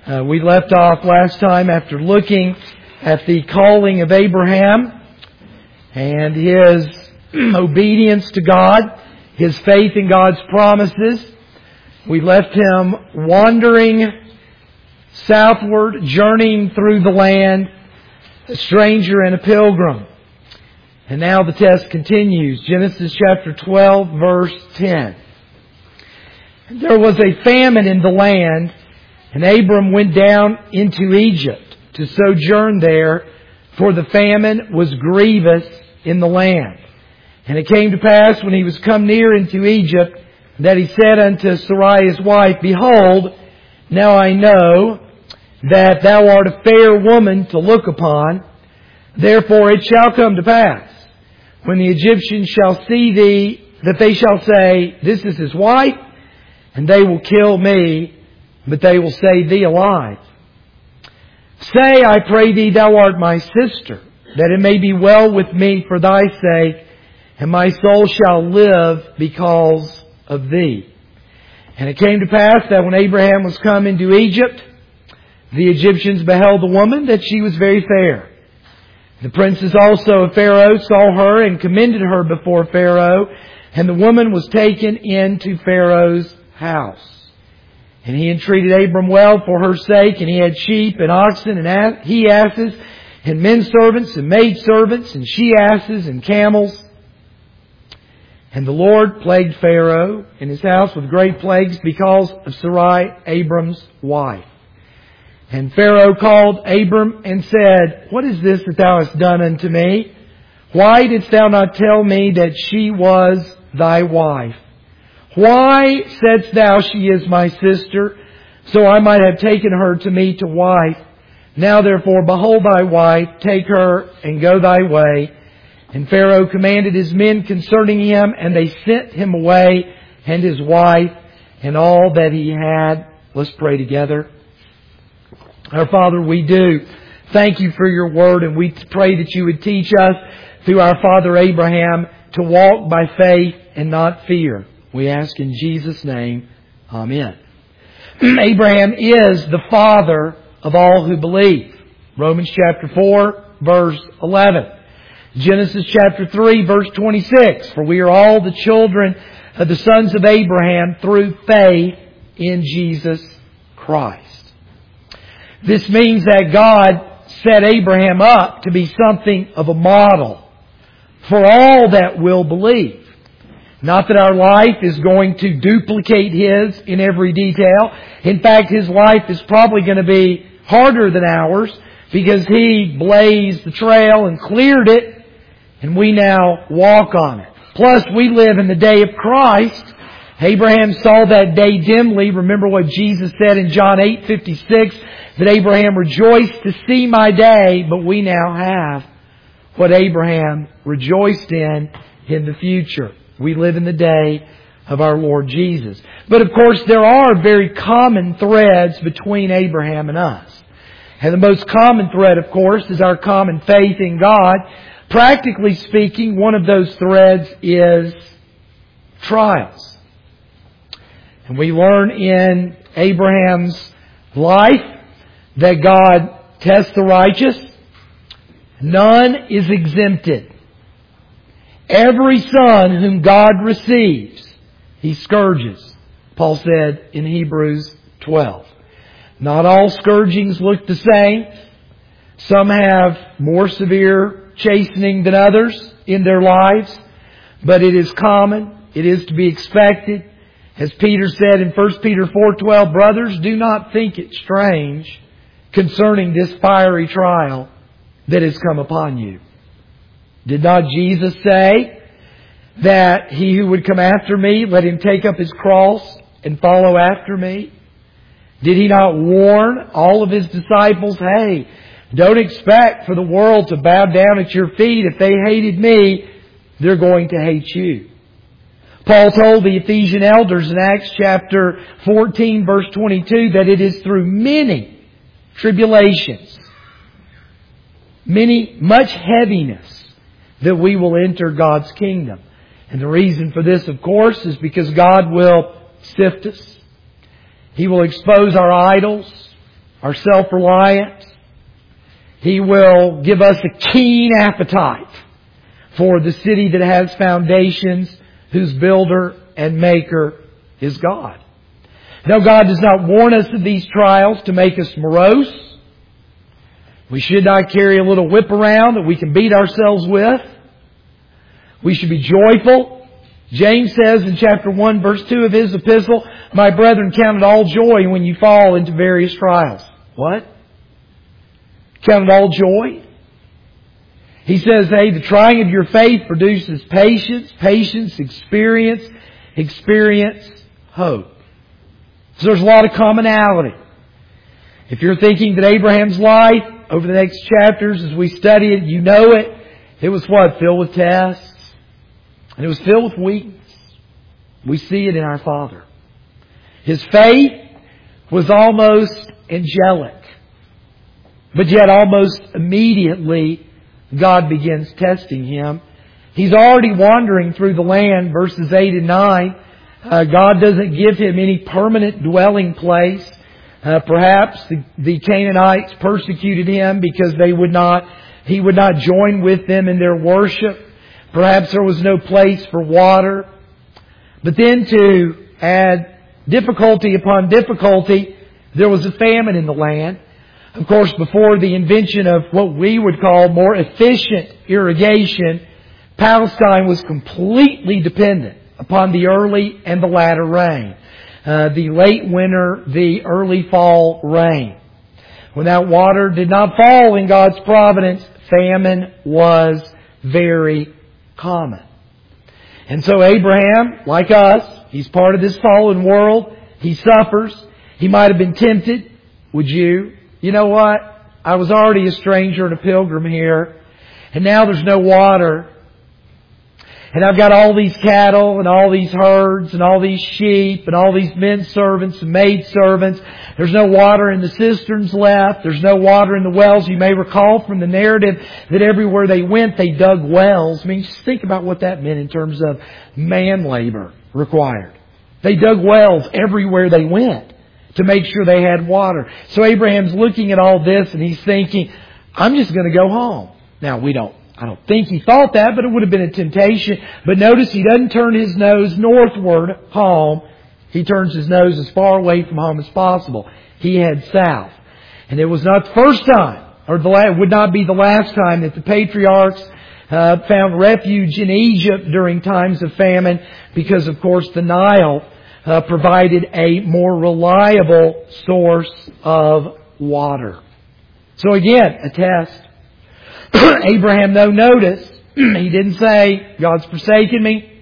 We left off last time after looking at the calling of Abraham and his obedience to God, his faith in God's promises. We left him wandering southward, journeying through the land, a stranger and a pilgrim. And now the test continues. Genesis chapter 12, verse 10. There was a famine in the land, and Abram went down into Egypt to sojourn there, for the famine was grievous in the land. And it came to pass, when he was come near into Egypt, that he said unto Sarai his wife, Behold, now I know that thou art a fair woman to look upon. Therefore it shall come to pass, when the Egyptians shall see thee, that they shall say, This is his wife, and they will kill me, but they will save thee alive. Say, I pray thee, thou art my sister, that it may be well with me for thy sake, and my soul shall live because of thee. And it came to pass that when Abraham was come into Egypt, the Egyptians beheld the woman, that she was very fair. The princes also of Pharaoh saw her and commended her before Pharaoh, and the woman was taken into Pharaoh's house. And he entreated Abram well for her sake, and he had sheep and oxen and he-asses, and men servants and maid servants, and she-asses and camels. And the Lord plagued Pharaoh and his house with great plagues because of Sarai, Abram's wife. And Pharaoh called Abram and said, What is this that thou hast done unto me? Why didst thou not tell me that she was thy wife? Why saidst thou, She is my sister, so I might have taken her to me to wife? Now therefore, behold thy wife, take her and go thy way. And Pharaoh commanded his men concerning him, and they sent him away, and his wife, and all that he had. Let's pray together. Our Father, we do thank you for your word, and we pray that you would teach us through our father Abraham to walk by faith and not fear. We ask in Jesus' name, Amen. Abraham is the father of all who believe. Romans chapter 4, verse 11. Genesis chapter 3, verse 26. For we are all the children of the sons of Abraham through faith in Jesus Christ. This means that God set Abraham up to be something of a model for all that will believe. Not that our life is going to duplicate his in every detail. In fact, his life is probably going to be harder than ours because he blazed the trail and cleared it, and we now walk on it. Plus, we live in the day of Christ. Abraham saw that day dimly. Remember what Jesus said in John 8:56, that Abraham rejoiced to see my day, but we now have what Abraham rejoiced in the future. We live in the day of our Lord Jesus. But of course, there are very common threads between Abraham and us. And the most common thread, of course, is our common faith in God. Practically speaking, one of those threads is trials. And we learn in Abraham's life that God tests the righteous. None is exempted. Every son whom God receives, He scourges. Paul said in Hebrews 12. Not all scourgings look the same. Some have more severe chastening than others in their lives. But it is common. It is to be expected. As Peter said in 1 Peter 4:12, Brothers, do not think it strange concerning this fiery trial that has come upon you. Did not Jesus say that he who would come after me, let him take up his cross and follow after me? Did He not warn all of His disciples, hey, don't expect for the world to bow down at your feet. If they hated me, they're going to hate you. Paul told the Ephesian elders in Acts chapter 14, verse 22, that it is through many tribulations, much heaviness, that we will enter God's kingdom. And the reason for this, of course, is because God will sift us. He will expose our idols. our self-reliance. He will give us a keen appetite for the city that has foundations, whose builder and maker is God. No, God does not warn us of these trials to make us morose. We should not carry a little whip around that we can beat ourselves with. We should be joyful. James says in chapter 1, verse 2 of his epistle, "My brethren, count it all joy when you fall into various trials." What? Count it all joy? He says, hey, the trying of your faith produces patience, patience, experience, hope. So there's a lot of commonality. If you're thinking that Abraham's life, over the next chapters as we study it, you know it. It was what? Filled with tests. And it was filled with weakness. We see it in our Father. His faith was almost angelic. But yet almost immediately God begins testing him. He's already wandering through the land, verses 8 and 9. God doesn't give him any permanent dwelling place. Perhaps the Canaanites persecuted him because he would not join with them in their worship. Perhaps there was no place for water. But then to add difficulty upon difficulty, there was a famine in the land. Of course, before the invention of what we would call more efficient irrigation, Palestine was completely dependent upon the early and the latter rain. The late winter, the early fall rain. When that water did not fall in God's providence, famine was very common. And so Abraham, like us, he's part of this fallen world. He suffers. He might have been tempted. Would you? You know what? I was already a stranger and a pilgrim here, and now there's no water. And I've got all these cattle and all these herds and all these sheep and all these men servants and maid servants. There's no water in the cisterns left. There's no water in the wells. You may recall from the narrative that everywhere they went, they dug wells. I mean, just think about what that meant in terms of man labor required. They dug wells everywhere they went to make sure they had water. So Abraham's looking at all this and he's thinking, I'm just going to go home. Now, I don't think he thought that, but it would have been a temptation. But notice he doesn't turn his nose northward home. He turns his nose as far away from home as possible. He heads south. And it was not the first time, or it would not be the last time that the patriarchs found refuge in Egypt during times of famine, because, of course, the Nile provided a more reliable source of water. So again, a test. Abraham, though, notice, he didn't say, God's forsaken me.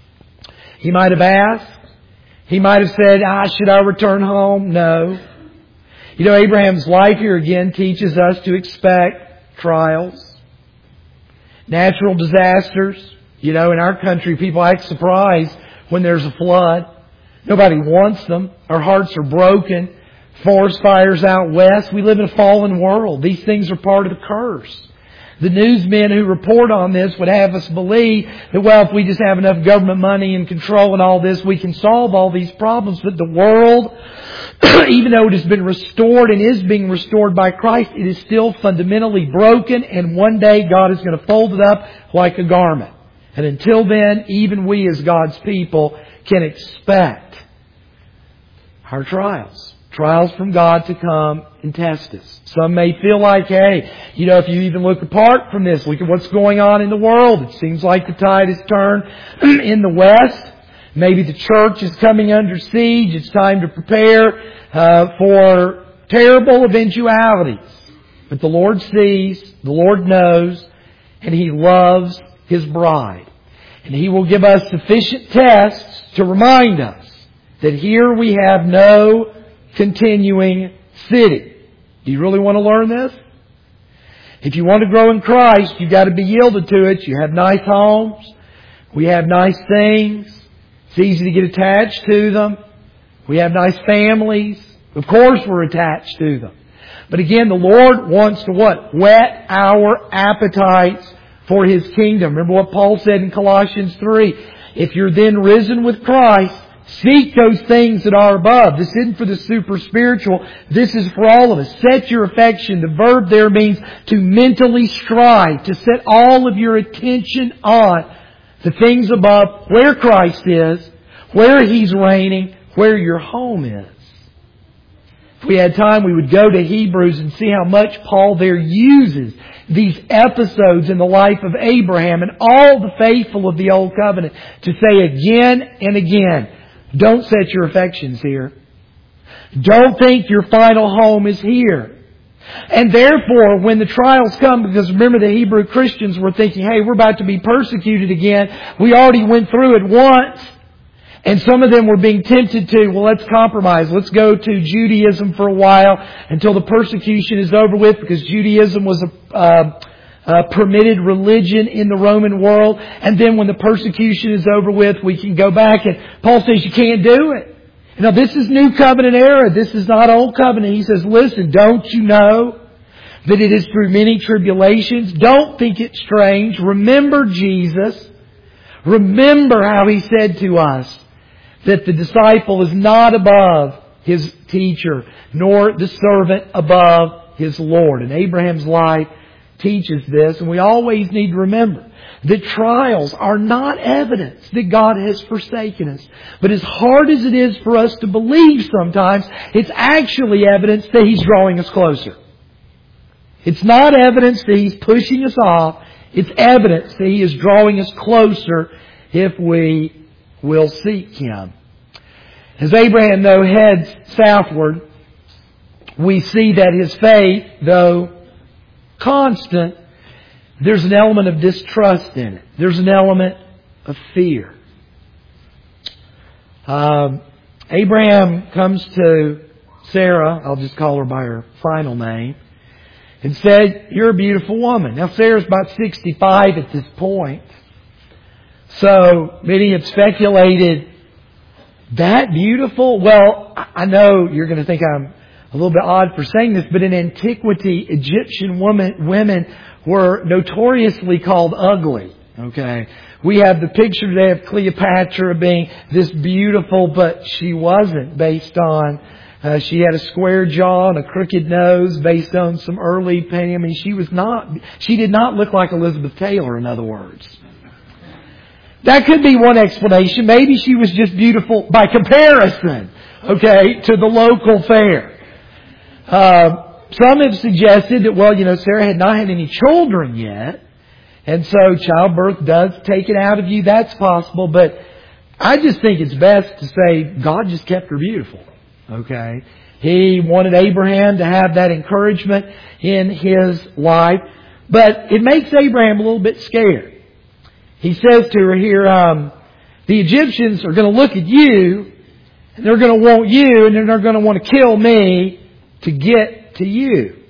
He might have asked. He might have said, should I return home? No. You know, Abraham's life here again teaches us to expect trials, natural disasters. You know, in our country, people act surprised when there's a flood. Nobody wants them. Our hearts are broken. Forest fires out west. We live in a fallen world. These things are part of the curse. The newsmen who report on this would have us believe that, well, if we just have enough government money and control and all this, we can solve all these problems. But the world, even though it has been restored and is being restored by Christ, it is still fundamentally broken, and one day God is going to fold it up like a garment. And until then, even we as God's people can expect our trials. Trials from God to come and test us. Some may feel like, hey, you know, if you even look apart from this, look at what's going on in the world. It seems like the tide has turned in the West. Maybe the church is coming under siege. It's time to prepare for terrible eventualities. But the Lord sees, the Lord knows, and He loves His bride. And He will give us sufficient tests to remind us that here we have no continuing city. Do you really want to learn this? If you want to grow in Christ, you've got to be yielded to it. You have nice homes. We have nice things. It's easy to get attached to them. We have nice families. Of course we're attached to them. But again, the Lord wants to what? Whet our appetites for His kingdom. Remember what Paul said in Colossians 3. If you're then risen with Christ, Seek those things that are above. This isn't for the super spiritual. This is for all of us. Set your affection. The verb there means to mentally strive, to set all of your attention on the things above, where Christ is, where He's reigning, where your home is. If we had time, we would go to Hebrews and see how much Paul there uses these episodes in the life of Abraham and all the faithful of the Old Covenant to say again and again, don't set your affections here. Don't think your final home is here. And therefore, when the trials come, because remember the Hebrew Christians were thinking, hey, we're about to be persecuted again. We already went through it once. And some of them were being tempted to, well, let's compromise. Let's go to Judaism for a while until the persecution is over with, because Judaism was a permitted religion in the Roman world. And then when the persecution is over with, we can go back. And Paul says you can't do it. Now, this is New Covenant era. This is not Old Covenant. He says, listen, don't you know that it is through many tribulations? Don't think it strange. Remember Jesus. Remember how He said to us that the disciple is not above his teacher, nor the servant above his Lord. And Abraham's life teaches this, and we always need to remember that trials are not evidence that God has forsaken us. But as hard as it is for us to believe sometimes, it's actually evidence that He's drawing us closer. It's not evidence that He's pushing us off. It's evidence that He is drawing us closer if we will seek Him. As Abraham, though, heads southward, we see that his faith, though constant, there's an element of distrust in it. There's an element of fear. Abraham comes to Sarah, I'll just call her by her final name, and said, you're a beautiful woman. Now Sarah's about 65 at this point. So many have speculated, that beautiful? Well, I know you're going to think I'm a little bit odd for saying this, but in antiquity, Egyptian women were notoriously called ugly. Okay. We have the picture today of Cleopatra being this beautiful, but she wasn't, based on she had a square jaw and a crooked nose, based on some early painting. I mean, she did not look like Elizabeth Taylor, in other words. That could be one explanation. Maybe she was just beautiful by comparison, okay, to the local fair. Some have suggested that, well, Sarah had not had any children yet, and so childbirth does take it out of you. That's possible, but I just think it's best to say God just kept her beautiful, okay? He wanted Abraham to have that encouragement in his life, but it makes Abraham a little bit scared. He says to her here, the Egyptians are going to look at you, and they're going to want you, and then they're going to want to kill me to get to you.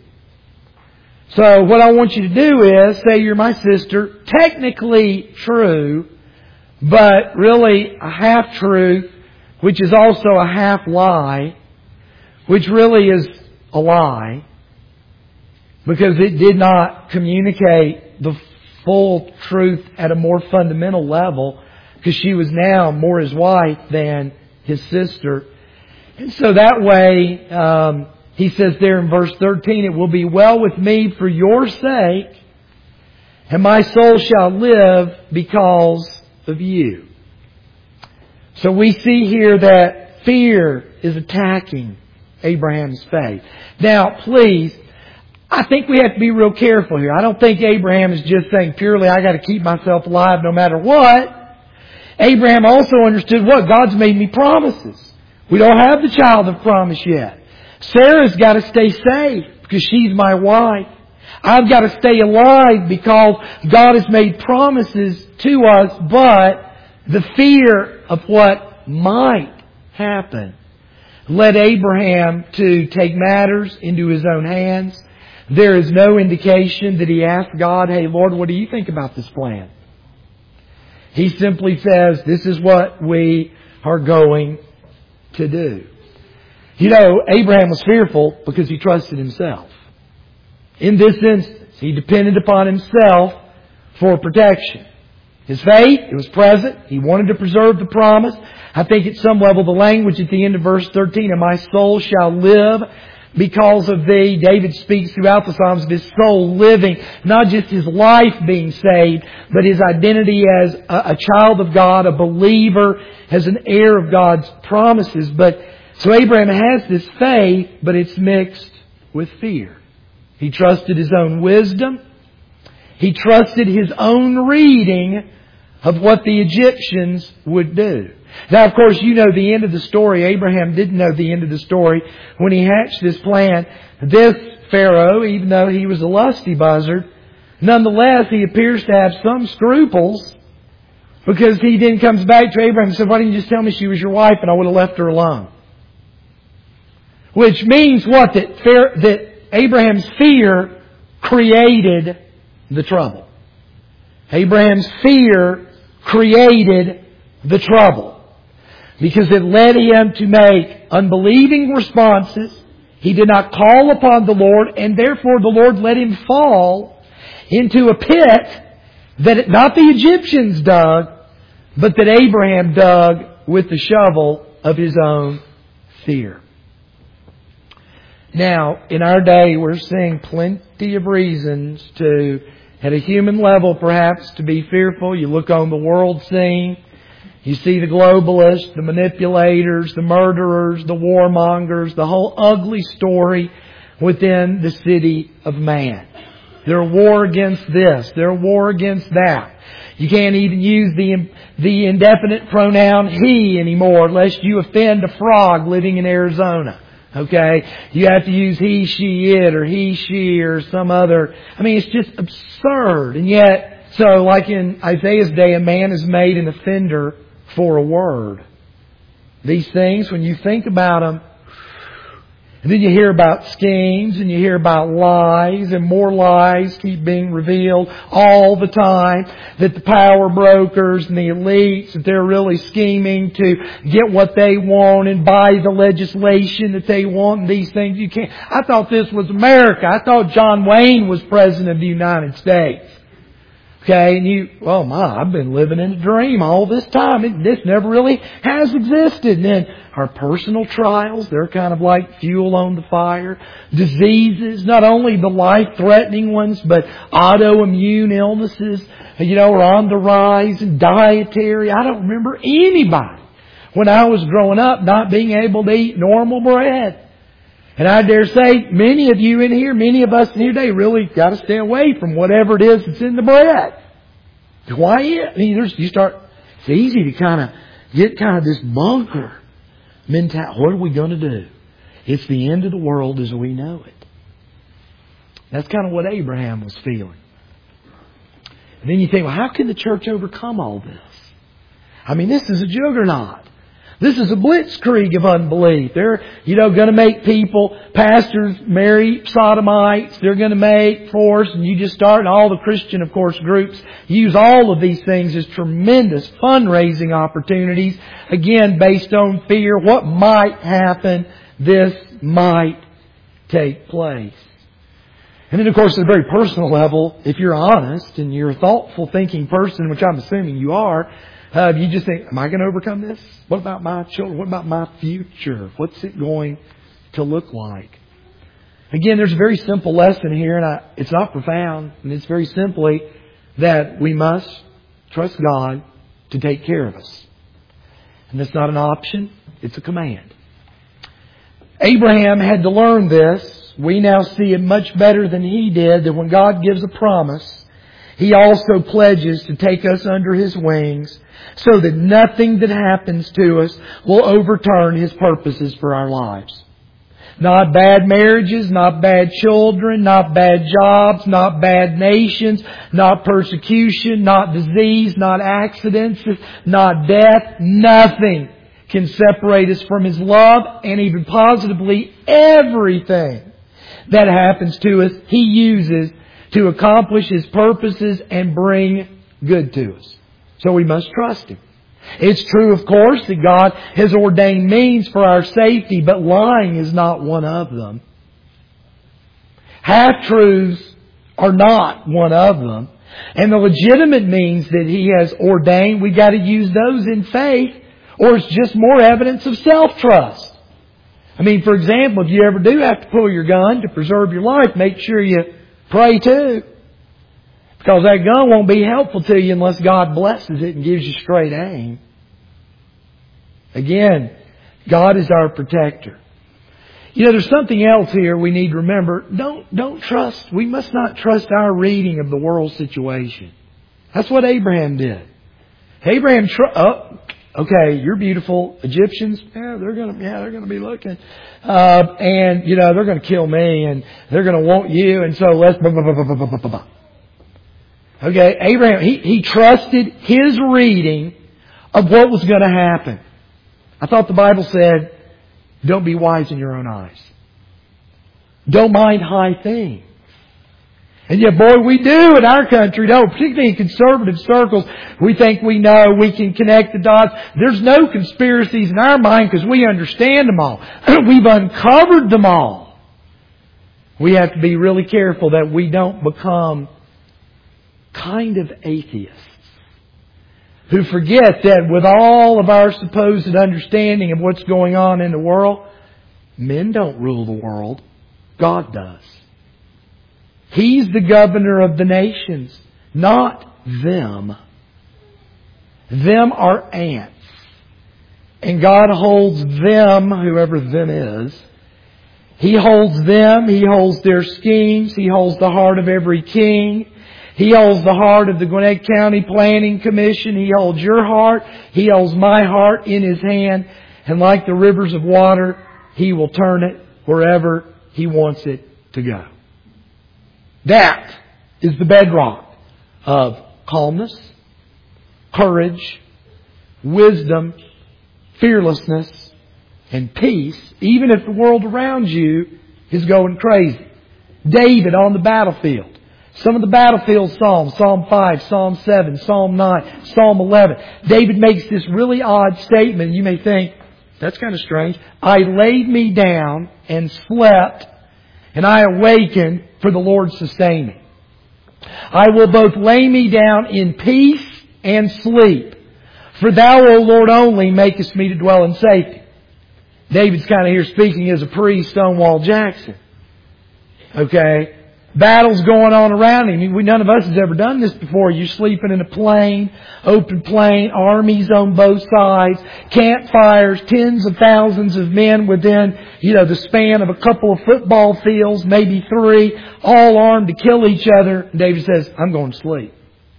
So what I want you to do is say you're my sister. Technically true, but really a half-truth, which is also a half-lie, which really is a lie, because it did not communicate the full truth at a more fundamental level, because she was now more his wife than his sister. And so that way, he says there in verse 13, it will be well with me for your sake, and my soul shall live because of you. So we see here that fear is attacking Abraham's faith. Now, please, I think we have to be real careful here. I don't think Abraham is just saying purely, I got to keep myself alive no matter what. Abraham also understood what? God's made me promises. We don't have the child of promise yet. Sarah's got to stay safe because she's my wife. I've got to stay alive because God has made promises to us, but the fear of what might happen led Abraham to take matters into his own hands. There is no indication that he asked God, hey, Lord, what do you think about this plan? He simply says, this is what we are going to do. Abraham was fearful because he trusted himself. In this instance, he depended upon himself for protection. His faith, it was present. He wanted to preserve the promise. I think at some level the language at the end of verse 13, and my soul shall live because of thee. David speaks throughout the Psalms of his soul living, not just his life being saved, but his identity as a child of God, a believer, as an heir of God's promises. So Abraham has this faith, but it's mixed with fear. He trusted his own wisdom. He trusted his own reading of what the Egyptians would do. Now, of course, you know the end of the story. Abraham didn't know the end of the story when he hatched this plan. This Pharaoh, even though he was a lusty buzzard, nonetheless, he appears to have some scruples, because he then comes back to Abraham and said, why didn't you just tell me she was your wife and I would have left her alone? Which means what? That Abraham's fear created the trouble. Abraham's fear created the trouble. Because it led him to make unbelieving responses. He did not call upon the Lord, and therefore the Lord let him fall into a pit that not the Egyptians dug, but that Abraham dug with the shovel of his own fear. Now, in our day, we're seeing plenty of reasons to, at a human level perhaps, to be fearful. You look on the world scene, you see the globalists, the manipulators, the murderers, the warmongers, the whole ugly story within the city of man. They're at war against this. They're at war against that. You can't even use the indefinite pronoun he anymore, lest you offend a frog living in Arizona. Okay? You have to use he, she, it, or he, she, or some other. I mean, it's just absurd. And yet, so like in Isaiah's day, a man is made an offender for a word. These things, when you think about them, and then you hear about schemes, and you hear about lies, and more lies keep being revealed all the time, that the power brokers and the elites, that they're really scheming to get what they want and buy the legislation that they want and these things. You can't. I thought this was America. I thought John Wayne was President of the United States. Okay, and I've been living in a dream all this time. This never really has existed. And then our personal trials, they're kind of like fuel on the fire. Diseases, not only the life-threatening ones, but autoimmune illnesses, are on the rise. And dietary. I don't remember anybody when I was growing up not being able to eat normal bread. And I dare say many of you in here, many of us in here today really got to stay away from whatever it is that's in the bread. Why? I mean, it's easy to kind of get this bunker mentality. What are we going to do? It's the end of the world as we know it. That's kind of what Abraham was feeling. And then you think, well, how can the church overcome all this? I mean, this is a juggernaut. This is a blitzkrieg of unbelief. They're, going to make pastors marry sodomites. They're going to force, and you just start, and all the Christian, of course, groups use all of these things as tremendous fundraising opportunities. Again, based on fear. What might happen? This might take place. And then, of course, at a very personal level, if you're honest and you're a thoughtful, thinking person, which I'm assuming you are, you just think, am I going to overcome this? What about my children? What about my future? What's it going to look like? Again, there's a very simple lesson here, and it's not profound, and it's very simply that we must trust God to take care of us. And that's not an option, it's a command. Abraham had to learn this. We now see it much better than he did, that when God gives a promise, He also pledges to take us under His wings so that nothing that happens to us will overturn His purposes for our lives. Not bad marriages, not bad children, not bad jobs, not bad nations, not persecution, not disease, not accidents, not death. Nothing can separate us from His love, and even positively everything that happens to us, He uses to accomplish His purposes and bring good to us. So we must trust Him. It's true, of course, that God has ordained means for our safety, but lying is not one of them. Half-truths are not one of them. And the legitimate means that He has ordained, we've got to use those in faith, or it's just more evidence of self-trust. I mean, for example, if you ever do have to pull your gun to preserve your life, make sure you pray too. Because that gun won't be helpful to you unless God blesses it and gives you straight aim. Again, God is our protector. You know, there's something else here we need to remember. Don't trust, we must not trust our reading of the world situation. That's what Abraham did. Abraham, okay, you're beautiful. Egyptians, they're gonna be looking. And, they're gonna kill me and they're gonna want you, and so let's Okay, Abraham, he trusted his reading of what was gonna happen. I thought the Bible said, don't be wise in your own eyes. Don't mind high things. And yet, boy, we do in our country, particularly in conservative circles. We think we know, we can connect the dots. There's no conspiracies in our mind because we understand them all. We've uncovered them all. We have to be really careful that we don't become kind of atheists who forget that with all of our supposed understanding of what's going on in the world, men don't rule the world. God does. He's the governor of the nations, not them. Them are ants. And God holds them, whoever them is. He holds them. He holds their schemes. He holds the heart of every king. He holds the heart of the Gwinnett County Planning Commission. He holds your heart. He holds my heart in His hand. And like the rivers of water, He will turn it wherever He wants it to go. That is the bedrock of calmness, courage, wisdom, fearlessness, and peace, even if the world around you is going crazy. David on the battlefield. Some of the battlefield psalms, Psalm 5, Psalm 7, Psalm 9, Psalm 11. David makes this really odd statement. You may think, that's kind of strange. I laid me down and slept, and I awakened, for the Lord sustained me. I will both lay me down in peace and sleep, for Thou, O Lord, only makest me to dwell in safety. David's kind of here speaking as a pre-Stonewall Jackson. Okay? Battles going on around him. None of us has ever done this before. You're sleeping in a plane, open plain, armies on both sides, campfires, tens of thousands of men within, the span of a couple of football fields, maybe 3, all armed to kill each other. And David says, I'm going to sleep.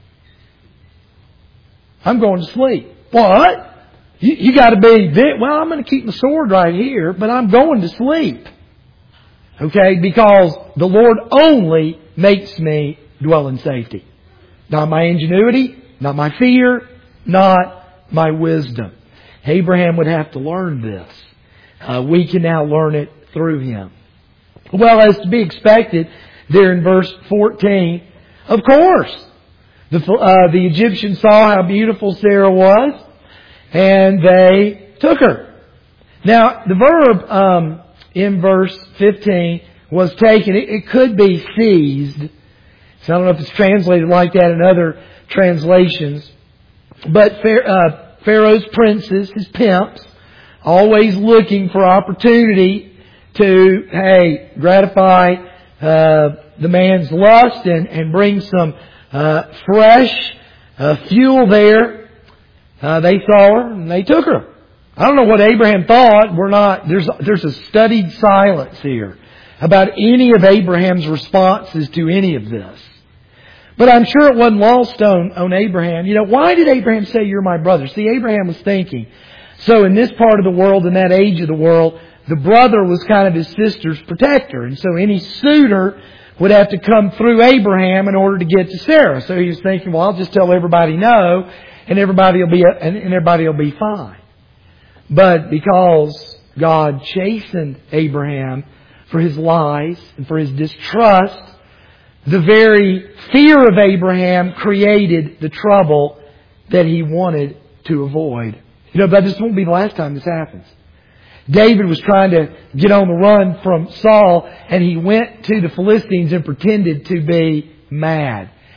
I'm going to sleep. What? You got to be, well, I'm going to keep my sword right here, but I'm going to sleep. Okay, because the Lord only makes me dwell in safety. Not my ingenuity, not my fear, not my wisdom. Abraham would have to learn this. We can now learn it through him. Well, as to be expected, there in verse 14, of course, the Egyptians saw how beautiful Sarah was, and they took her. Now, the verb in verse 15 was taken. It could be seized. So I don't know if it's translated like that in other translations. But Pharaoh's princes, his pimps, always looking for opportunity to, gratify the man's lust and bring some fresh fuel there. They saw her and they took her. I don't know what Abraham thought. There's a studied silence here about any of Abraham's responses to any of this. But I'm sure it wasn't lost on Abraham. Why did Abraham say, you're my brother? See, Abraham was thinking, so in this part of the world, in that age of the world, the brother was kind of his sister's protector. And so any suitor would have to come through Abraham in order to get to Sarah. So he was thinking, well, I'll just tell everybody no, and everybody will be fine. But because God chastened Abraham for his lies and for his distrust, the very fear of Abraham created the trouble that he wanted to avoid. But this won't be the last time this happens. David was trying to get on the run from Saul, and he went to the Philistines and pretended to be mad.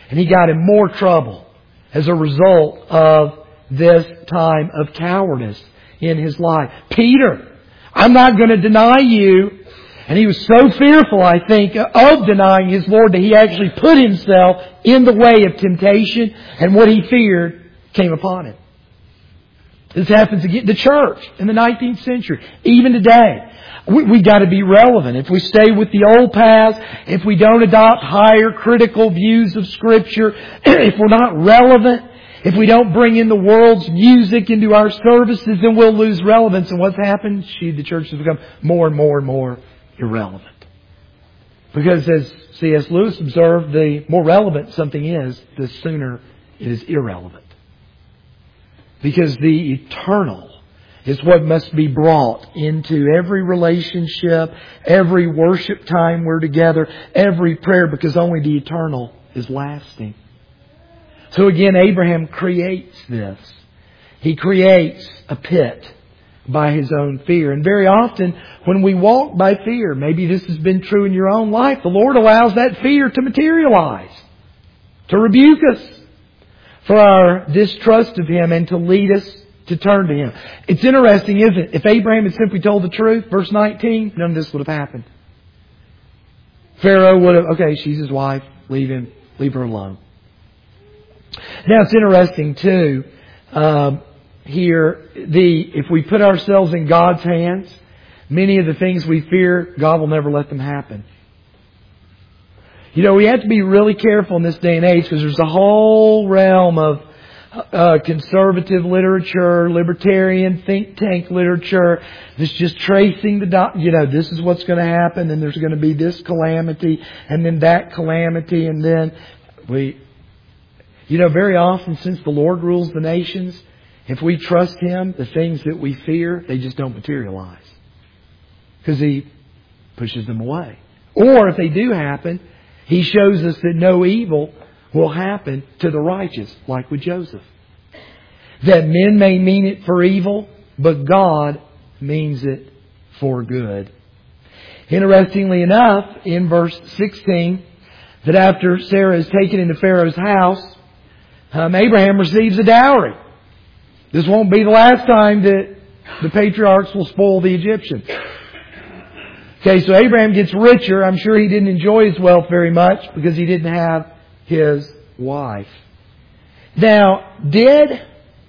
And he got in more trouble as a result of this time of cowardice in his life. Peter, I'm not going to deny you. And he was so fearful, I think, of denying his Lord that he actually put himself in the way of temptation, and what he feared came upon him. This happens again. The church in the 19th century, even today. We got to be relevant. If we stay with the old paths, if we don't adopt higher critical views of Scripture, if we're not relevant, if we don't bring in the world's music into our services, then we'll lose relevance. And what's happened? The church has become more and more and more irrelevant. Because as C.S. Lewis observed, the more relevant something is, the sooner it is irrelevant. Because the eternal is what must be brought into every relationship, every worship time we're together, every prayer, because only the eternal is lasting. So again, Abraham creates this. He creates a pit by his own fear. And very often, when we walk by fear, maybe this has been true in your own life, the Lord allows that fear to materialize, to rebuke us for our distrust of Him and to lead us to turn to Him. It's interesting, isn't it? If Abraham had simply told the truth, verse 19, none of this would have happened. Pharaoh would have, okay, she's his wife, leave her alone. Now it's interesting too, here, if we put ourselves in God's hands, many of the things we fear, God will never let them happen. You know, we have to be really careful in this day and age because there's a whole realm of conservative literature, libertarian think tank literature that's just tracing this is what's going to happen, and there's going to be this calamity and then that calamity, and then very often since the Lord rules the nations, if we trust Him, the things that we fear, they just don't materialize. Because He pushes them away. Or if they do happen, He shows us that no evil will happen to the righteous, like with Joseph. That men may mean it for evil, but God means it for good. Interestingly enough, in verse 16, that after Sarah is taken into Pharaoh's house, Abraham receives a dowry. This won't be the last time that the patriarchs will spoil the Egyptians. Okay, so Abraham gets richer. I'm sure he didn't enjoy his wealth very much because he didn't have his wife. Now, did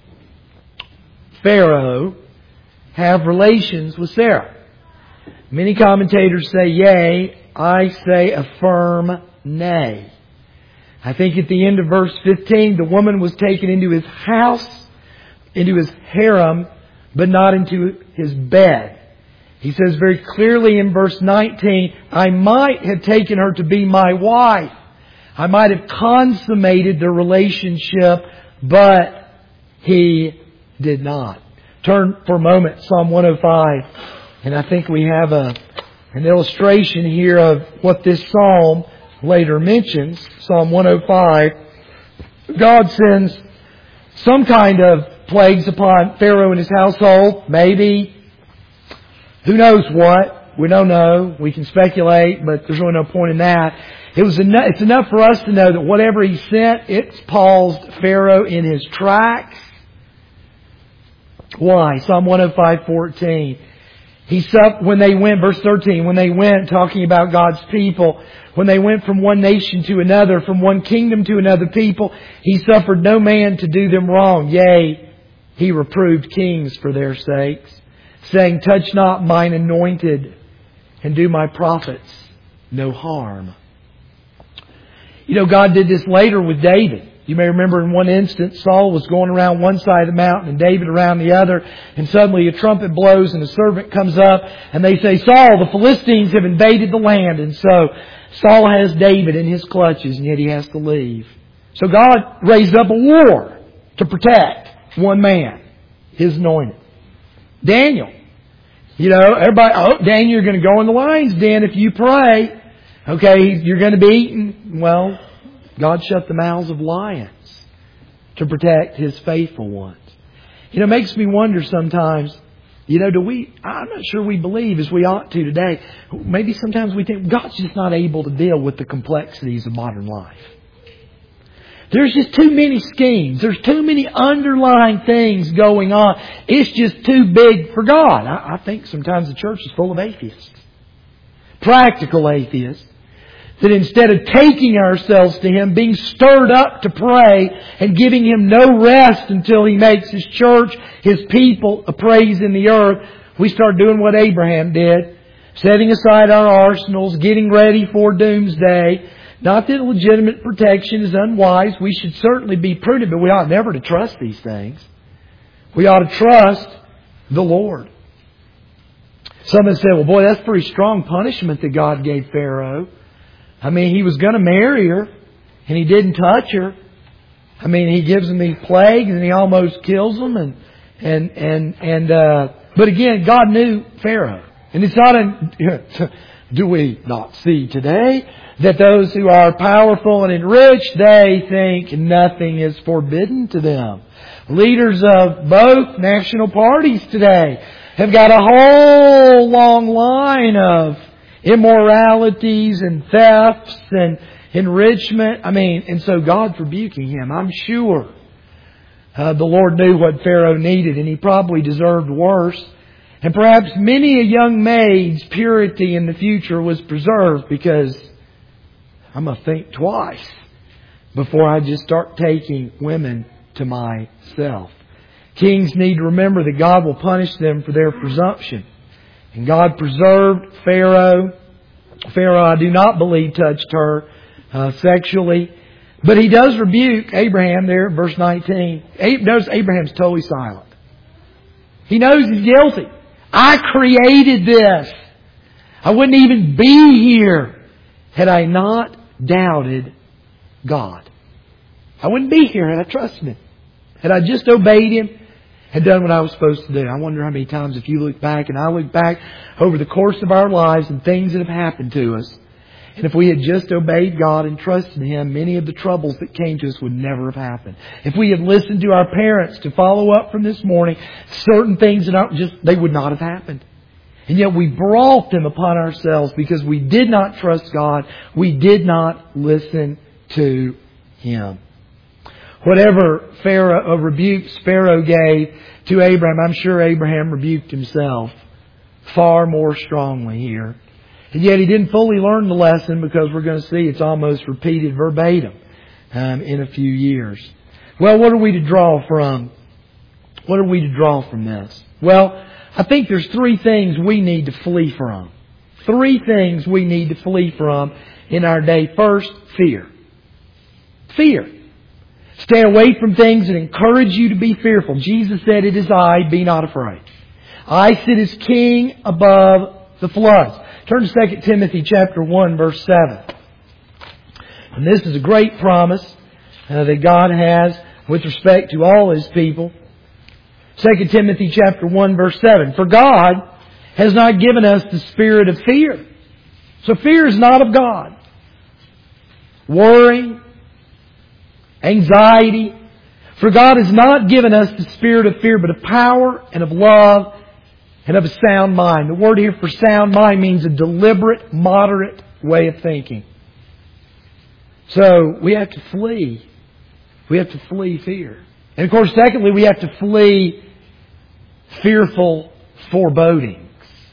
Pharaoh have relations with Sarah? Many commentators say yea. I say a firm nay. I think at the end of verse 15, the woman was taken into his house, into his harem, but not into his bed. He says very clearly in verse 19, I might have taken her to be my wife. I might have consummated the relationship, but he did not. Turn for a moment, Psalm 105. And I think we have an illustration here of what this psalm later mentions. Psalm 105. God sends some kind of plagues upon Pharaoh and his household. Maybe. Who knows what? We don't know. We can speculate, but there's really no point in that. It's enough for us to know that whatever he sent, it's paused Pharaoh in his tracks. Why? Psalm 105:14. When they went, verse 13, when they went, talking about God's people, when they went from one nation to another, from one kingdom to another people, He suffered no man to do them wrong. Yea, He reproved kings for their sakes, saying, touch not mine anointed, and do my prophets no harm. You know, God did this later with David. You may remember in one instance, Saul was going around one side of the mountain and David around the other. And suddenly a trumpet blows and a servant comes up and they say, Saul, the Philistines have invaded the land. And so Saul has David in his clutches and yet he has to leave. So God raised up a war to protect one man, His anointed. Daniel. You know, everybody, Daniel, you're going to go in the lion's den if you pray. Okay, you're going to be eaten. Well, God shut the mouths of lions to protect His faithful ones. You know, it makes me wonder sometimes, I'm not sure we believe as we ought to today. Maybe sometimes we think God's just not able to deal with the complexities of modern life. There's just too many schemes. There's too many underlying things going on. It's just too big for God. I think sometimes the church is full of atheists. Practical atheists. That instead of taking ourselves to Him, being stirred up to pray, and giving Him no rest until He makes His church, His people, a praise in the earth, we start doing what Abraham did. Setting aside our arsenals, getting ready for doomsday. Not that legitimate protection is unwise. We should certainly be prudent, but we ought never to trust these things. We ought to trust the Lord. Someone said, well, boy, that's pretty strong punishment that God gave Pharaoh. I mean, he was going to marry her, and he didn't touch her. I mean, he gives them these plagues, and he almost kills them. But again, God knew Pharaoh. And it's not do we not see today that those who are powerful and enriched, they think nothing is forbidden to them. Leaders of both national parties today have got a whole long line of immoralities and thefts and enrichment. I mean, and so God's rebuking him, I'm sure. The Lord knew what Pharaoh needed, and he probably deserved worse. And perhaps many a young maid's purity in the future was preserved because I'm going to think twice before I just start taking women to myself. Kings need to remember that God will punish them for their presumption. And God preserved Pharaoh. Pharaoh, I do not believe, touched her sexually. But he does rebuke Abraham there, verse 19. Notice Abraham's totally silent. He knows he's guilty. I created this. I wouldn't even be here had I not doubted God. I wouldn't be here had I trusted Him. Had I just obeyed Him and done what I was supposed to do. I wonder how many times if you look back and I look back over the course of our lives and things that have happened to us, and if we had just obeyed God and trusted Him, many of the troubles that came to us would never have happened. If we had listened to our parents to follow up from this morning, certain things they would not have happened. And yet we brought them upon ourselves because we did not trust God. We did not listen to Him. Whatever rebukes Pharaoh gave to Abraham, I'm sure Abraham rebuked himself far more strongly here. And yet he didn't fully learn the lesson because we're going to see it's almost repeated verbatim in a few years. Well, what are we to draw from? What are we to draw from this? Well, I think there's three things we need to flee from. Three things we need to flee from in our day. First, fear. Fear. Stay away from things that encourage you to be fearful. Jesus said, it is I, be not afraid. I sit as king above the floods. Turn to 2 Timothy chapter 1, verse 7. And this is a great promise that God has with respect to all His people. 2 Timothy chapter 1, verse 7. For God has not given us the spirit of fear. So fear is not of God. Worry, anxiety. For God has not given us the spirit of fear, but of power and of love and of a sound mind. The word here for sound mind means a deliberate, moderate way of thinking. So we have to flee. We have to flee fear. And of course, secondly, we have to flee fearful forebodings.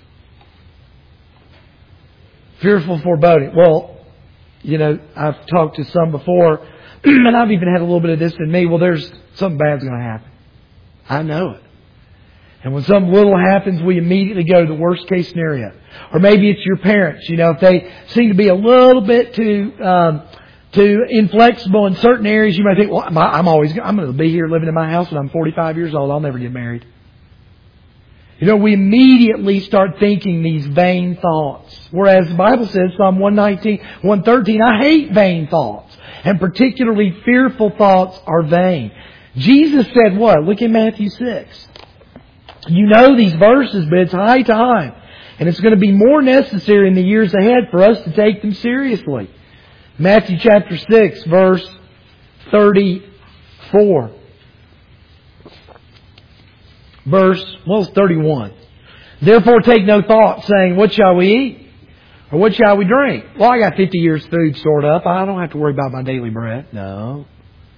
Fearful foreboding. Well, I've talked to some before, and I've even had a little bit of this in me. Well, there's something bad's going to happen. I know it. And when something little happens, we immediately go to the worst case scenario. Or maybe it's your parents. If they seem to be a little bit too inflexible in certain areas, you might think, well, I'm going to be here living in my house when I'm 45 years old. I'll never get married. We immediately start thinking these vain thoughts. Whereas the Bible says, Psalm 119, 113, I hate vain thoughts. And particularly fearful thoughts are vain. Jesus said what? Look in Matthew 6. You know these verses, but it's high time. And it's going to be more necessary in the years ahead for us to take them seriously. Matthew chapter 6, verse 34. Verse 31. Therefore take no thought, saying, what shall we eat? Or what shall we drink? Well, I got 50 years food stored up. I don't have to worry about my daily bread. No.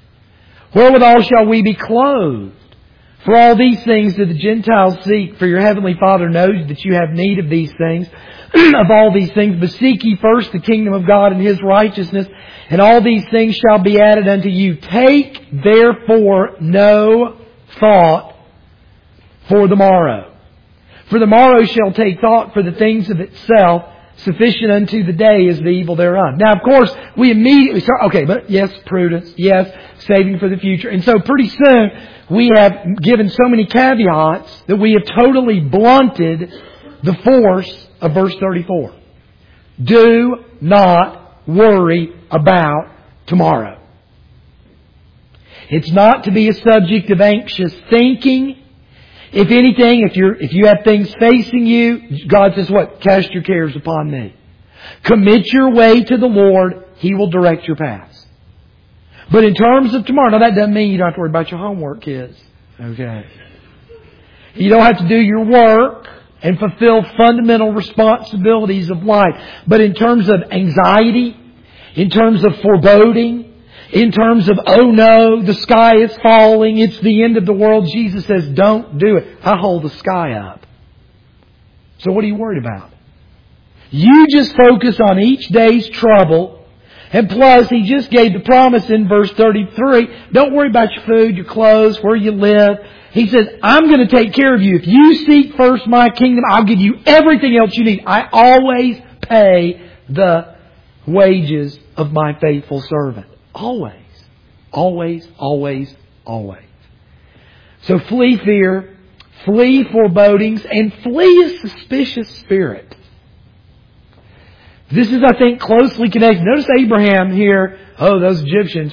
Wherewithal shall we be clothed? For all these things do the Gentiles seek, for your heavenly Father knows that you have need of these things, of all these things. But seek ye first the kingdom of God and His righteousness, and all these things shall be added unto you. Take therefore no thought for the morrow. For the morrow shall take thought for the things of itself. Sufficient unto the day is the evil thereof. Now, of course, we immediately start, okay, but yes, prudence, yes, saving for the future. And so pretty soon, we have given so many caveats that we have totally blunted the force of verse 34. Do not worry about tomorrow. It's not to be a subject of anxious thinking. If anything, if you have things facing you, God says what? Cast your cares upon me. Commit your way to the Lord. He will direct your paths. But in terms of tomorrow, now that doesn't mean you don't have to worry about your homework, kids. Okay. You don't have to do your work and fulfill fundamental responsibilities of life. But in terms of anxiety, in terms of foreboding, in terms of, oh no, the sky is falling, it's the end of the world, Jesus says, don't do it. I hold the sky up. So what are you worried about? You just focus on each day's trouble. And plus, He just gave the promise in verse 33. Don't worry about your food, your clothes, where you live. He says, I'm going to take care of you. If you seek first my kingdom, I'll give you everything else you need. I always pay the wages of my faithful servant. Always. Always, always, always. So flee fear, flee forebodings, and flee a suspicious spirit. This is, I think, closely connected. Notice Abraham here. Oh, those Egyptians.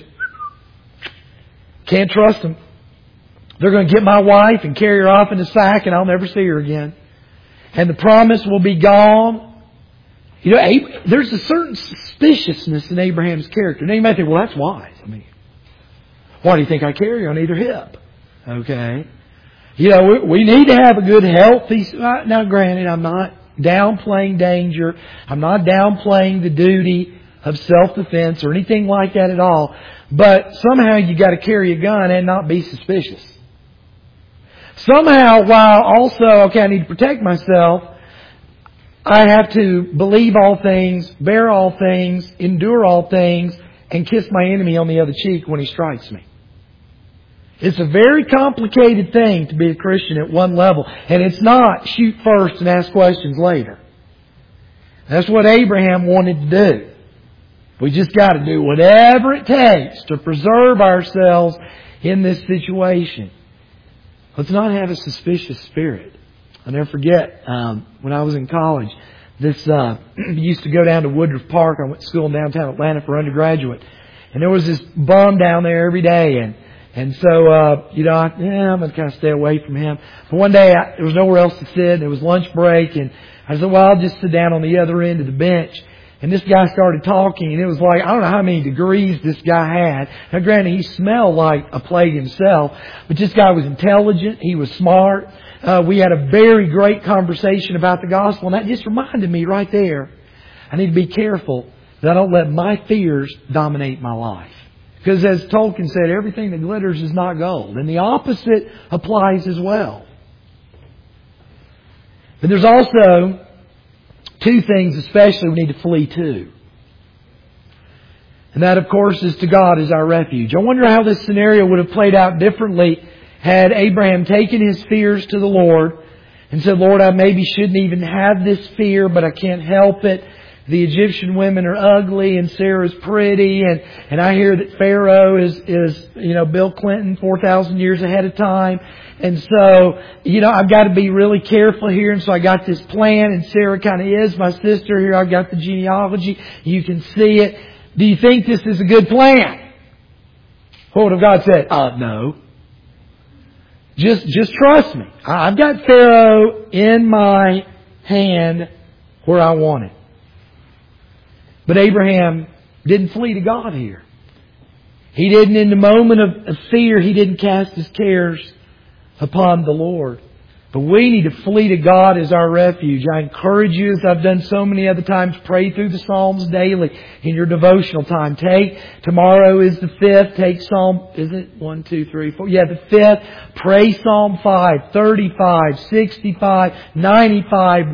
Can't trust them. They're going to get my wife and carry her off in a sack and I'll never see her again. And the promise will be gone. You know, there's a certain suspiciousness in Abraham's character. Now you might think, well, that's wise. I mean, why do you think I carry on either hip? Okay. You know, we need to have a good healthy... Now granted, I'm not downplaying danger. I'm not downplaying the duty of self-defense or anything like that at all. But somehow you got to carry a gun and not be suspicious. Somehow, while also, okay, I need to protect myself, I have to believe all things, bear all things, endure all things, and kiss my enemy on the other cheek when he strikes me. It's a very complicated thing to be a Christian at one level. And it's not shoot first and ask questions later. That's what Abraham wanted to do. We just got to do whatever it takes to preserve ourselves in this situation. Let's not have a suspicious spirit. I'll never forget, when I was in college, used to go down to Woodruff Park. I went to school in downtown Atlanta for undergraduate. And there was this bum down there every day. And so, I'm going to kind of stay away from him. But one day, there was nowhere else to sit. It was lunch break. And I said, well, I'll just sit down on the other end of the bench. And this guy started talking, and it was like, I don't know how many degrees this guy had. Now granted, he smelled like a plague himself, but this guy was intelligent, he was smart. We had a very great conversation about the gospel, and that just reminded me right there, I need to be careful that I don't let my fears dominate my life. Because as Tolkien said, everything that glitters is not gold. And the opposite applies as well. But there's also two things especially we need to flee to. And that, of course, is to God as our refuge. I wonder how this scenario would have played out differently had Abraham taken his fears to the Lord and said, Lord, I maybe shouldn't even have this fear, but I can't help it. The Egyptian women are ugly and Sarah's pretty, and I hear that Pharaoh is Bill Clinton 4,000 years ahead of time. And so, I've got to be really careful here. And so I got this plan, and Sarah kind of is my sister here. I've got the genealogy. You can see it. Do you think this is a good plan? What would have God said? No. Just trust me. I've got Pharaoh in my hand where I want it. But Abraham didn't flee to God here. He didn't, in the moment of fear, he didn't cast his cares upon the Lord. But we need to flee to God as our refuge. I encourage you, as I've done so many other times, pray through the Psalms daily in your devotional time. Tomorrow is the 5th. Take Psalm, is it 1, 2, 3, 4? Yeah, the 5th. Pray Psalm 5, 35, 65, 95,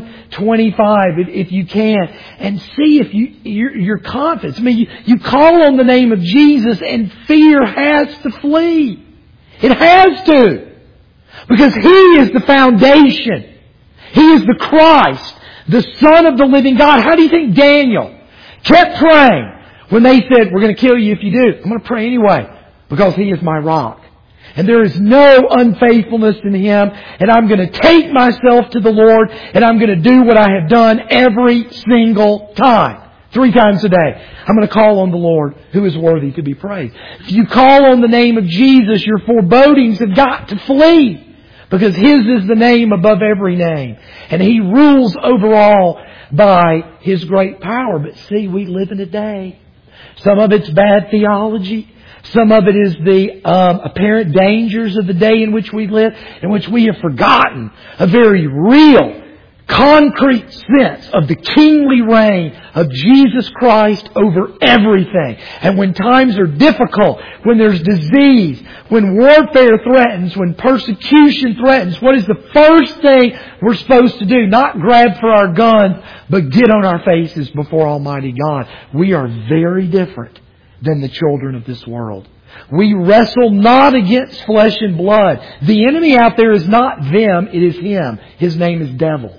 125 if you can. And see if your confidence. I mean, you call on the name of Jesus and fear has to flee. It has to. Because He is the foundation. He is the Christ, the Son of the living God. How do you think Daniel kept praying when they said, we're going to kill you if you do? I'm going to pray anyway, because He is my rock. And there is no unfaithfulness in Him. And I'm going to take myself to the Lord, and I'm going to do what I have done every single time. 3 times a day. I'm going to call on the Lord who is worthy to be praised. If you call on the name of Jesus, your forebodings have got to flee. Because His is the name above every name. And He rules over all by His great power. But see, we live in a day. Some of it's bad theology. Some of it is the apparent dangers of the day in which we live, in which we have forgotten a very real, concrete sense of the kingly reign of Jesus Christ over everything. And when times are difficult, when there's disease, when warfare threatens, when persecution threatens, what is the first thing we're supposed to do? Not grab for our guns, but get on our faces before Almighty God. We are very different than the children of this world. We wrestle not against flesh and blood. The enemy out there is not them, it is him. His name is devil.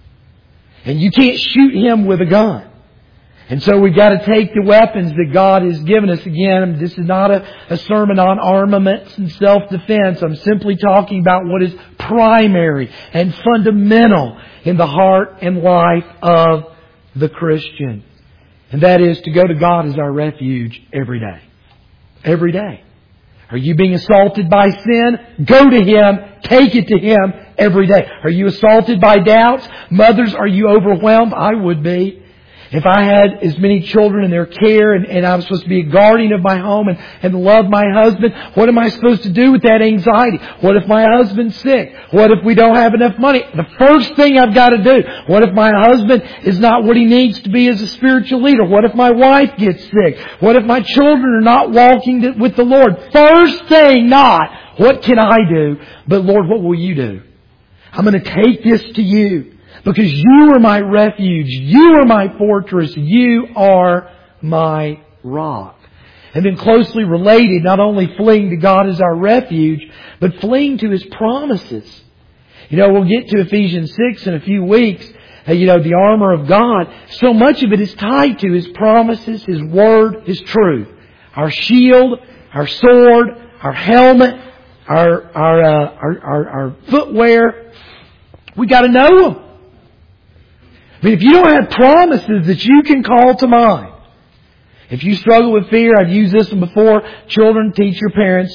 And you can't shoot him with a gun. And so we've got to take the weapons that God has given us. Again, this is not a sermon on armaments and self-defense. I'm simply talking about what is primary and fundamental in the heart and life of the Christian. And that is to go to God as our refuge every day. Every day. Are you being assaulted by sin? Go to Him. Take it to Him every day. Are you assaulted by doubts? Mothers, are you overwhelmed? I would be. If I had as many children in their care and I was supposed to be a guardian of my home and love my husband, what am I supposed to do with that anxiety? What if my husband's sick? What if we don't have enough money? The first thing I've got to do, what if my husband is not what he needs to be as a spiritual leader? What if my wife gets sick? What if my children are not walking with the Lord? First thing, not, what can I do? But Lord, what will You do? I'm going to take this to You. Because You are my refuge. You are my fortress. You are my rock. And then closely related, not only fleeing to God as our refuge, but fleeing to His promises. We'll get to Ephesians 6 in a few weeks. The armor of God. So much of it is tied to His promises, His Word, His truth. Our shield, our sword, our helmet, our footwear. We got to know them. But if you don't have promises that you can call to mind, if you struggle with fear, I've used this one before. Children, teach your parents.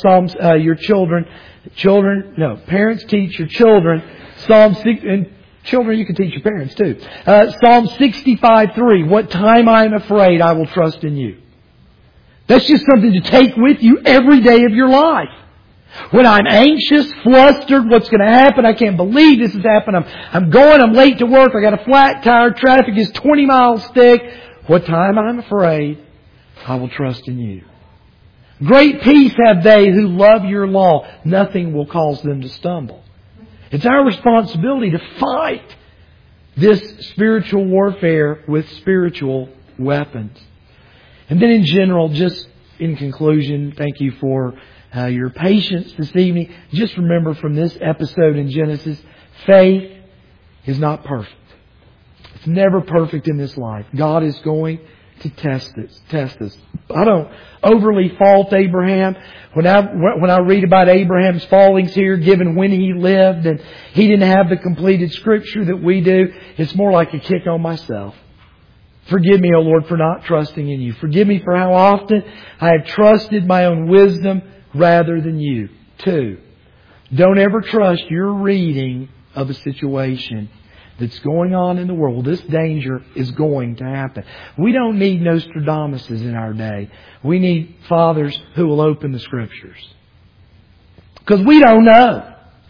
Parents teach your children. And children, you can teach your parents too. Psalm 65:3. What time I am afraid, I will trust in You. That's just something to take with you every day of your life. When I'm anxious, flustered, what's going to happen? I can't believe this has happened. I'm late to work. I got a flat tire. Traffic is 20 miles thick. What time I'm afraid, I will trust in You. Great peace have they who love Your law. Nothing will cause them to stumble. It's our responsibility to fight this spiritual warfare with spiritual weapons. And then in general, just in conclusion, thank you for your patience this evening. Just remember from this episode in Genesis, faith is not perfect. It's never perfect in this life. God is going to test us. I don't overly fault Abraham. When I read about Abraham's fallings here, given when he lived, and he didn't have the completed Scripture that we do, it's more like a kick on myself. Forgive me, O Lord, for not trusting in You. Forgive me for how often I have trusted my own wisdom rather than You. 2, don't ever trust your reading of a situation that's going on in the world. This danger is going to happen. We don't need Nostradamuses in our day. We need fathers who will open the Scriptures. Because we don't know.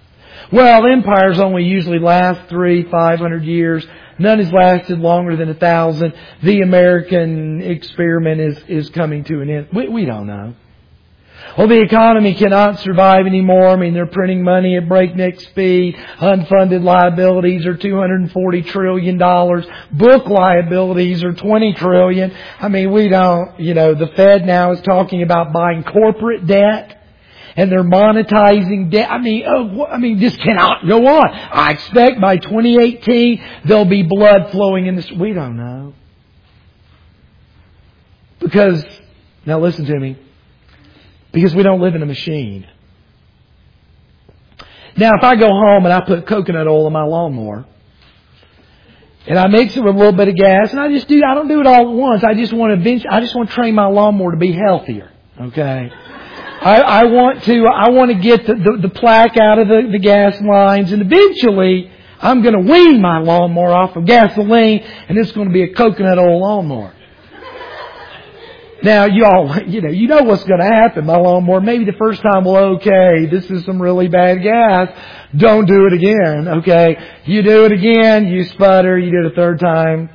Well, empires only usually last 500 years. None has lasted longer than 1,000. The American experiment is coming to an end. We don't know. Well, the economy cannot survive anymore. I mean, they're printing money at breakneck speed. Unfunded liabilities are $240 trillion. Book liabilities are $20 trillion. I mean, the Fed now is talking about buying corporate debt. And they're monetizing debt. This cannot go on. I expect by 2018 there'll be blood flowing in this. We don't know. Because, now listen to me. Because we don't live in a machine. Now, if I go home and I put coconut oil in my lawnmower, and I mix it with a little bit of gas, and I don't do it all at once. I just want to train my lawnmower to be healthier. Okay? I want to get the plaque out of the gas lines, and eventually I'm going to wean my lawnmower off of gasoline, and it's going to be a coconut oil lawnmower. Now, you know what's going to happen. My lawnmower, maybe the first time, okay, this is some really bad gas. Don't do it again, okay? You do it again, you sputter. You do it a third time,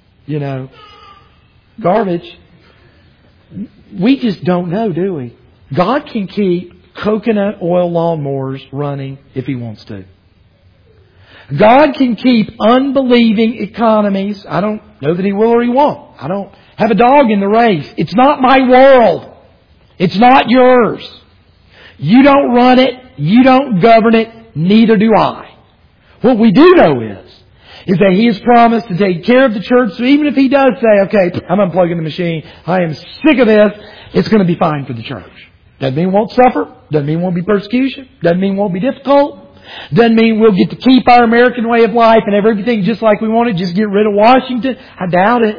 garbage. We just don't know, do we? God can keep coconut oil lawnmowers running if He wants to. God can keep unbelieving economies. I don't know that He will or He won't. I don't have a dog in the race. It's not my world. It's not yours. You don't run it. You don't govern it. Neither do I. What we do know is that He has promised to take care of the church. So even if He does say, okay, I'm unplugging the machine. I am sick of this. It's going to be fine for the church. Doesn't mean we won't suffer. Doesn't mean won't be persecution. Doesn't mean won't be difficult. Doesn't mean we'll get to keep our American way of life and have everything just like we want it. Just get rid of Washington. I doubt it.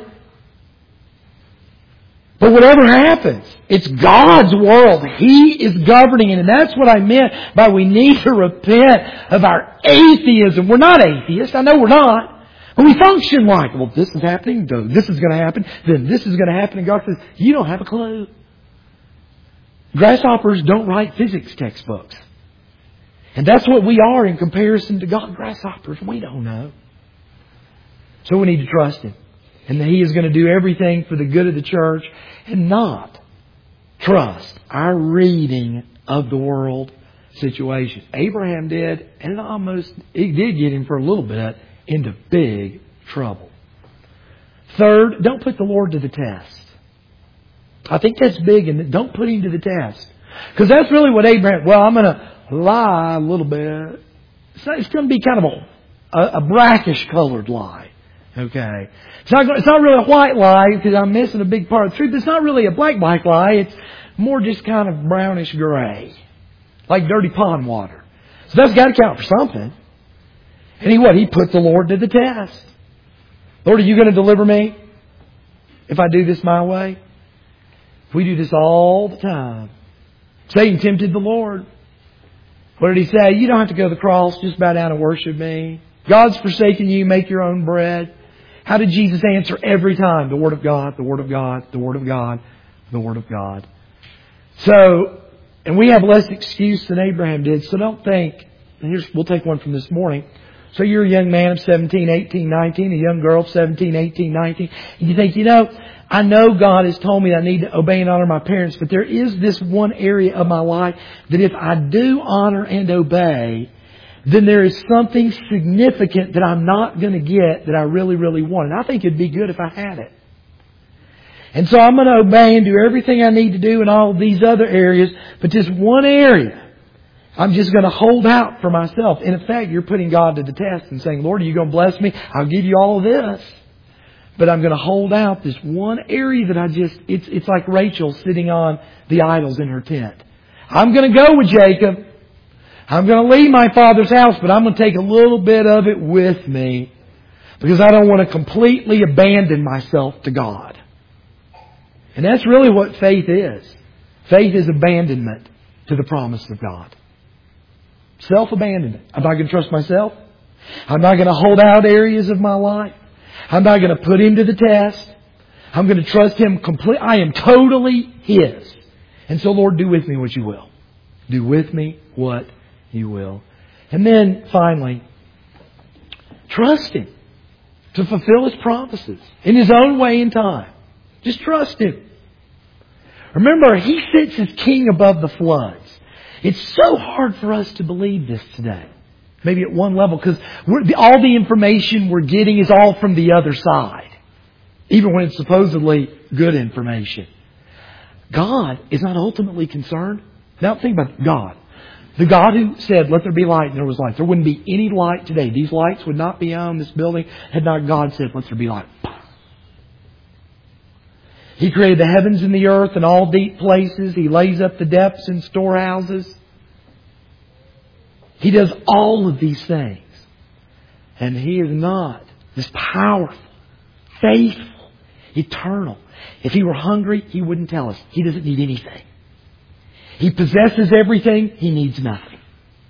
But whatever happens, it's God's world. He is governing it. And that's what I meant by we need to repent of our atheism. We're not atheists. I know we're not. But we function like, well, this is happening, this is going to happen, then this is going to happen. And God says, you don't have a clue. Grasshoppers don't write physics textbooks. And that's what we are in comparison to God. Grasshoppers, we don't know. So we need to trust Him. And that He is going to do everything for the good of the church and not trust our reading of the world situation. Abraham did, and it did get him for a little bit into big trouble. Third, don't put the Lord to the test. I think that's big, and don't put Him to the test. Because that's really what Abraham, I'm going to lie a little bit. It's going to be kind of a brackish colored lie. Okay. It's not really a white lie because I'm missing a big part of the truth. It's not really a black lie. It's more just kind of brownish gray. Like dirty pond water. So that's got to count for something. And he put the Lord to the test. Lord, are you going to deliver me if I do this my way? We do this all the time. Satan tempted the Lord. What did He say? You don't have to go to the cross. Just bow down and worship me. God's forsaken you. Make your own bread. How did Jesus answer every time? The Word of God, the Word of God, the Word of God, the Word of God. So, and we have less excuse than Abraham did. So don't think, and we'll take one from this morning. So you're a young man of 17, 18, 19, a young girl of 17, 18, 19. And you think, I know God has told me that I need to obey and honor my parents, but there is this one area of my life that if I do honor and obey, then there is something significant that I'm not going to get that I really, really want. And I think it'd be good if I had it. And so I'm going to obey and do everything I need to do in all these other areas, but this one area, I'm just going to hold out for myself. In effect, you're putting God to the test and saying, Lord, are you going to bless me? I'll give you all of this. But I'm going to hold out this one area that it's like Rachel sitting on the idols in her tent. I'm going to go with Jacob. I'm going to leave my father's house, but I'm going to take a little bit of it with me because I don't want to completely abandon myself to God. And that's really what faith is. Faith is abandonment to the promise of God. Self-abandonment. I'm not going to trust myself. I'm not going to hold out areas of my life. I'm not going to put Him to the test. I'm going to trust Him completely. I am totally His. And so, Lord, do with me what you will. Do with me what you will. And then, finally, trust Him to fulfill His promises in His own way and time. Just trust Him. Remember, He sits as King above the floods. It's so hard for us to believe this today. Maybe at one level, because all the information we're getting is all from the other side. Even when it's supposedly good information. God is not ultimately concerned. Now think about God. The God who said, let there be light, and there was light. There wouldn't be any light today. These lights would not be on this building had not God said, let there be light. He created the heavens and the earth and all deep places. He lays up the depths in storehouses. He does all of these things. And He is not this powerful, faithful, eternal. If He were hungry, He wouldn't tell us. He doesn't need anything. He possesses everything. He needs nothing.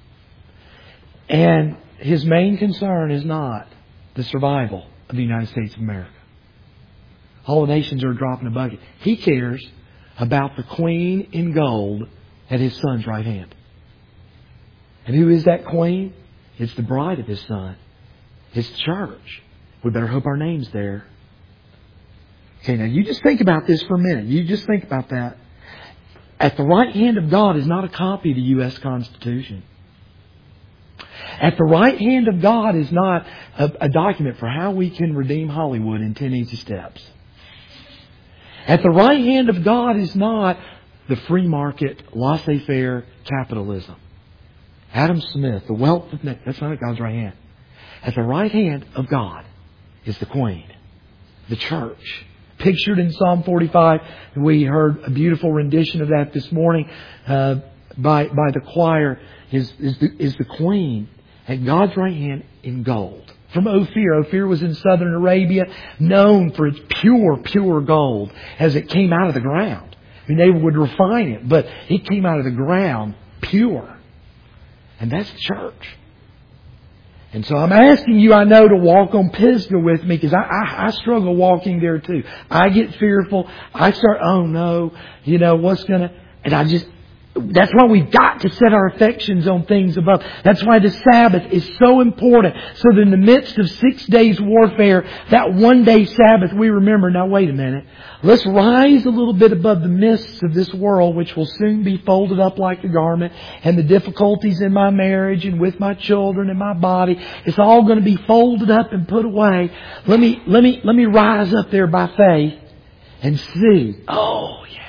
And His main concern is not the survival of the United States of America. All the nations are a drop in a bucket. He cares about the Queen in gold at His Son's right hand. And who is that Queen? It's the bride of His Son. His church. We better hope our name's there. Okay, now you just think about this for a minute. You just think about that. At the right hand of God is not a copy of the U.S. Constitution. At the right hand of God is not a document for how we can redeem Hollywood in 10 easy steps. At the right hand of God is not the free market, laissez-faire capitalism. Adam Smith, the wealth of... That's not at God's right hand. At the right hand of God is the Queen, the church. Pictured in Psalm 45. We heard a beautiful rendition of that this morning by the choir. Is the Queen at God's right hand in gold. From Ophir. Ophir was in southern Arabia, known for its pure gold as it came out of the ground. I mean, they would refine it, but it came out of the ground pure. And that's the church. And so I'm asking you, I know, to walk on Pisgah with me, because I struggle walking there too. I get fearful. I start, oh no, what's going to... And that's why we've got to set our affections on things above. That's why the Sabbath is so important. So that in the midst of 6 days warfare, that one day Sabbath, we remember, now wait a minute. Let's rise a little bit above the mists of this world, which will soon be folded up like a garment, and the difficulties in my marriage and with my children and my body. It's all going to be folded up and put away. Let me rise up there by faith and see. Oh, yeah.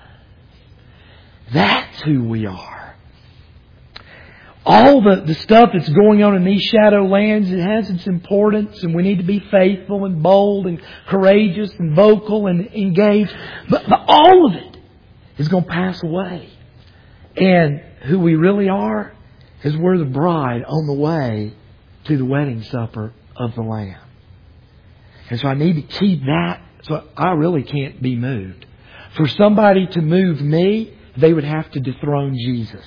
That's who we are. All the stuff that's going on in these shadow lands, it has its importance, and we need to be faithful and bold and courageous and vocal and engaged. But all of it is going to pass away. And who we really are is we're the bride on the way to the wedding supper of the Lamb. And so I need to keep that, so I really can't be moved. For somebody to move me, they would have to dethrone Jesus.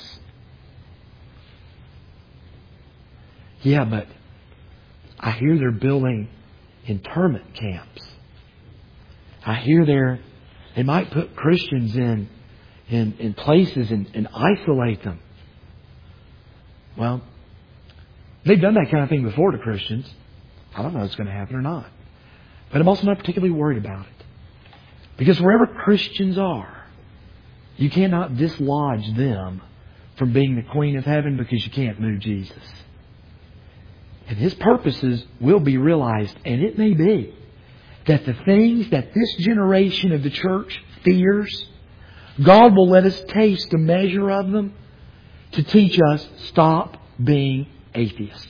Yeah, but I hear they're building internment camps. I hear they might put Christians in places and isolate them. Well, they've done that kind of thing before to Christians. I don't know if it's going to happen or not. But I'm also not particularly worried about it. Because wherever Christians are, you cannot dislodge them from being the Queen of Heaven, because you can't move Jesus. And His purposes will be realized. And it may be that the things that this generation of the church fears, God will let us taste a measure of them to teach us, stop being atheists.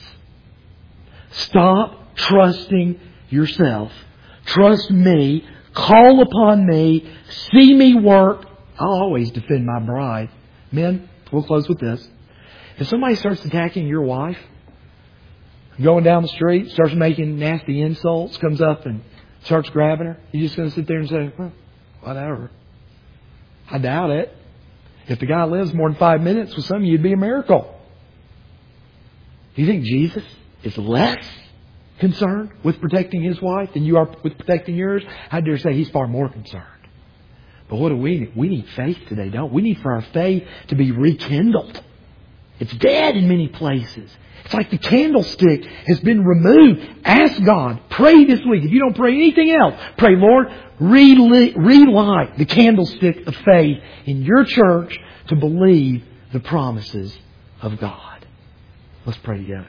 Stop trusting yourself. Trust me. Call upon me. See me work. I'll always defend my bride. Men, we'll close with this. If somebody starts attacking your wife, going down the street, starts making nasty insults, comes up and starts grabbing her, you're just going to sit there and say, well, whatever. I doubt it. If the guy lives more than 5 minutes with some of you, it'd be a miracle. Do you think Jesus is less concerned with protecting His wife than you are with protecting yours? I dare say He's far more concerned. But what do we need? We need faith today, don't we? We need for our faith to be rekindled. It's dead in many places. It's like the candlestick has been removed. Ask God. Pray this week. If you don't pray anything else, pray, Lord, relight the candlestick of faith in your church to believe the promises of God. Let's pray together.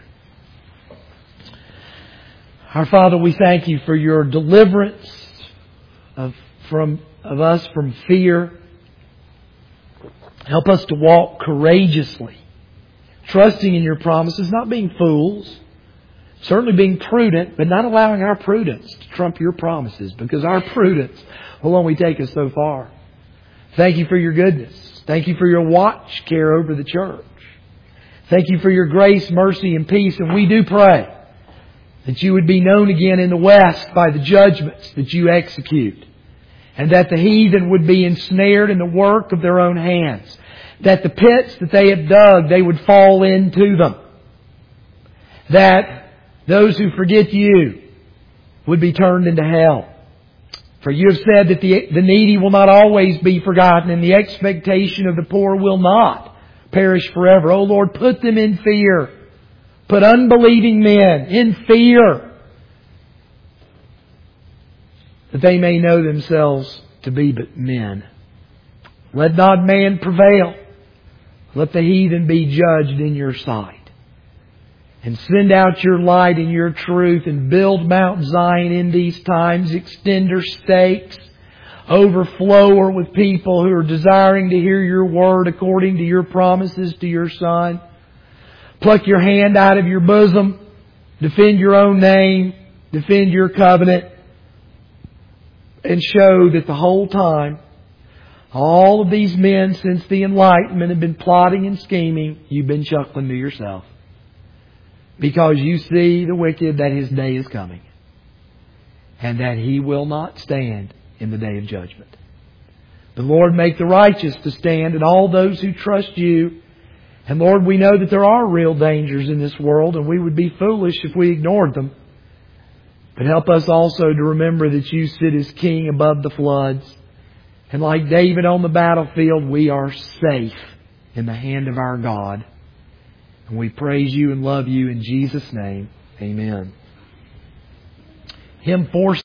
Our Father, we thank You for Your deliverance of us from fear. Help us to walk courageously, trusting in Your promises, not being fools, certainly being prudent, but not allowing our prudence to trump Your promises, because our prudence will only take us so far. Thank You for Your goodness. Thank You for Your watch care over the church. Thank You for Your grace, mercy, and peace. And we do pray that You would be known again in the West by the judgments that You execute, and that the heathen would be ensnared in the work of their own hands, that the pits that they have dug, they would fall into them, that those who forget You would be turned into hell. For You have said that the needy will not always be forgotten, and the expectation of the poor will not perish forever. Oh Lord, put them in fear. Put unbelieving men in fear, that they may know themselves to be but men. Let not man prevail. Let the heathen be judged in Your sight. And send out Your light and Your truth, and build Mount Zion in these times. Extend her stakes. Overflow her with people who are desiring to hear Your word according to Your promises to Your Son. Pluck Your hand out of Your bosom. Defend Your own name. Defend Your covenant. And show that the whole time, all of these men since the Enlightenment have been plotting and scheming. You've been chuckling to yourself, because You see the wicked, that his day is coming, and that he will not stand in the day of judgment. But Lord, make the righteous to stand, and all those who trust You. And Lord, we know that there are real dangers in this world, and we would be foolish if we ignored them. But help us also to remember that You sit as King above the floods. And like David on the battlefield, we are safe in the hand of our God. And we praise You and love You in Jesus' name. Amen. Hymn 4.